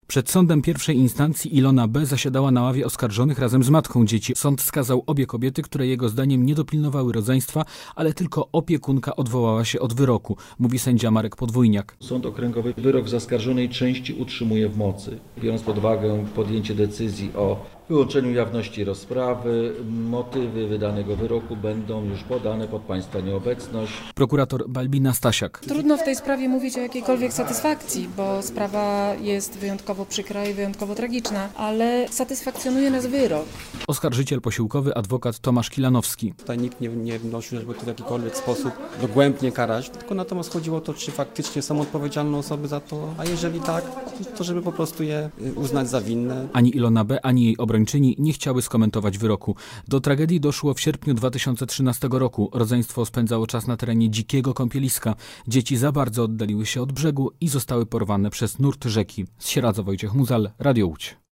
Przed sądem pierwszej instancji Ilona B. zasiadała na ławie oskarżonych razem z matką dzieci. Sąd skazał obie kobiety, które jego zdaniem nie dopilnowały rodzeństwa, ale tylko opiekunka odwołała się od wyroku, mówi sędzia Marek Podwójniak. Sąd okręgowy wyrok w zaskarżonej części utrzymuje w mocy, biorąc pod uwagę podjęcie decyzji o wyłączeniu jawności rozprawy. Motywy wydanego wyroku będą już podane pod państwa nieobecność. Prokurator Balbina Stasiak. Trudno w tej sprawie mówić o jakiejkolwiek satysfakcji, bo sprawa jest wyjątkowo przykra i wyjątkowo tragiczna, ale satysfakcjonuje nas wyrok. Oskarżyciel posiłkowy adwokat Tomasz Kilanowski. Tutaj nikt nie wnosił, żeby to w jakikolwiek sposób dogłębnie karać, tylko natomiast chodziło o to, czy faktycznie są odpowiedzialne osoby za to, a jeżeli tak, to żeby po prostu je uznać za winne. Ani Ilona B., ani jej obrończyni nie chciały skomentować wyroku. Do tragedii doszło w sierpniu 2013 roku. Rodzeństwo spędzało czas na terenie dzikiego kąpieliska. Dzieci za bardzo oddaliły się od brzegu i zostały porwane przez nurt rzeki. Z Sieradza Wojciech Muzal, Radio Łódź.